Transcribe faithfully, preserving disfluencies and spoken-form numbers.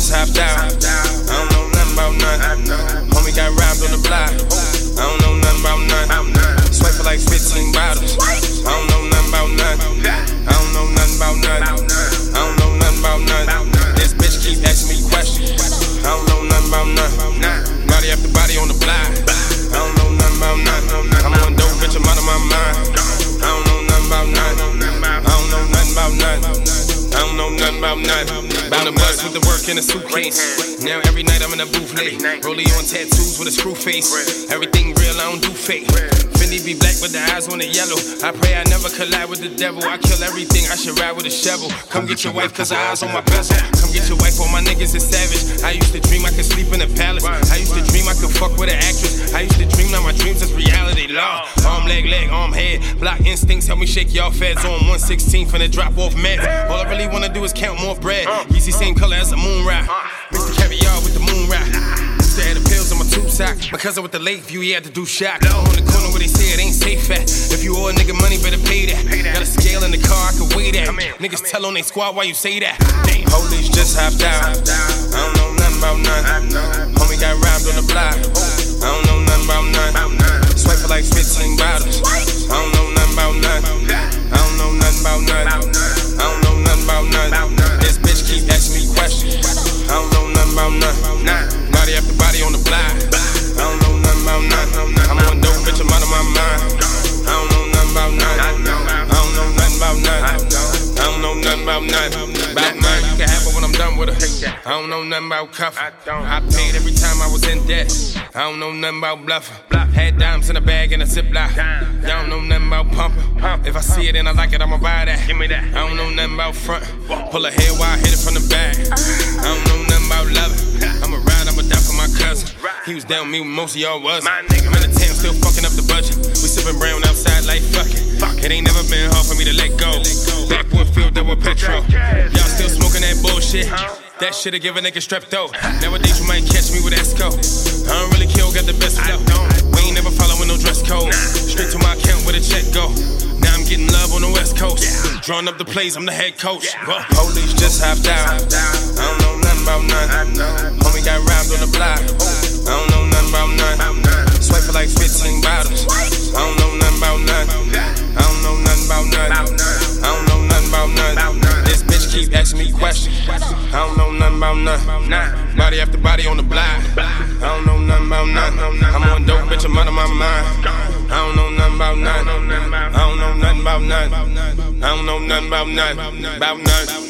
just hopped out. I don't know nothing about nothing. Homie got rhymes on the block. I don't know nothing about nothing. Swipe for like fifteen bottles. I don't know nothing about nothing. I don't know nothing about nothing. I don't know nothing about nothing. This bitch keep asking me questions. I don't know nothing about nothing. Body after body on the block. I don't know nothing about nothing. I'm on dope, bitch, I'm out of my mind. I don't know nothing about nothing. I don't know nothing about nothing. I don't know nothing about nothing. On the bus with the work in a suitcase. Now every night I'm in a booth late. Rollie on tattoos with a screw face. Everything real, I don't do fake. Fendi be black with the eyes on the yellow. I pray I never collide with the devil. I kill everything, I should ride with a shovel. Come get your wife cause her eyes on my bezel. Come get your wife, all my niggas is savage. I used to dream I could sleep in a palace. I used to dream I could fuck with an actress. I used to dream now my dreams is reality. Law, arm, leg, leg, arm, head. Block instincts, help me shake y'all feds on one sixteen finna drop off meds. All I really wanna do is count more bread. Yeezy same color as a moon rock. Mister Caviar with the moon rock. Used to have the pills on my tube sock. My cousin with the lake view, he had to do shock. On the corner where they say it ain't safe at. If you owe a nigga money, better pay that. Got a scale in the car, I can weigh that. Niggas tell on they squad why you say that. Police just hopped out. I don't know nothing about nothing. Homie got rhymes on the block. I don't know nothing about nothing. Swipe for like fifteen bottles. I don't know nothing about nothing. I don't know nothing about nothing. I don't know nothing about nothing. This bitch keep asking me questions. I don't know nothing about nothing. Body after body on the block. I don't know nothing about nothing. I'm on dope, bitch, I'm out of my mind. I don't know nothing about nothing. I don't know nothing about nothing. I don't know nothing about nothing. About nothing, you can have it when I'm done with her. I don't know nothing about cuffing. I paid every time I was in debt. I don't know nothing about bluffing. Had dimes in a bag and a ziplock. Y'all don't know nothing about pumping. If I see it and I like it, I'ma buy that. Give me that. I don't know nothing about front. Pull a head while I hit it from the back. I don't know nothing about loving. I'ma ride, I'ma die for my cousin. He was down with me when most of y'all wasn't. I'm in the town still fucking up the budget. We sipping brown outside like fuck it. It ain't never been hard for me to let go. Backwood filled up with petrol. Y'all still smoking that bullshit. That shit'll give a nigga strep throat. Nowadays you might catch me with Esco. I don't really kill, got the best of though. We ain't never following no dress code. Straight to my account where the check go. Now I'm getting love on the West Coast. Drawing up the plays, I'm the head coach. Police just hopped out. I don't know nothing about nothing. Homie got rhymes on the block. I don't know nothing about nothing. Swipe for like fifteen bottles. I don't know nothing about nothing. I don't know nothing about nothing. I don't know nothing about nothing. This bitch keep asking me questions. I don't know nothing about nothing. Body after body on the block. I don't know nothing about nothing. I'm on dope, bitch, I'm out of my mind. I don't know nothing about nothing. I don't know nothing about nothing. I don't know nothing about nothing. About nothing.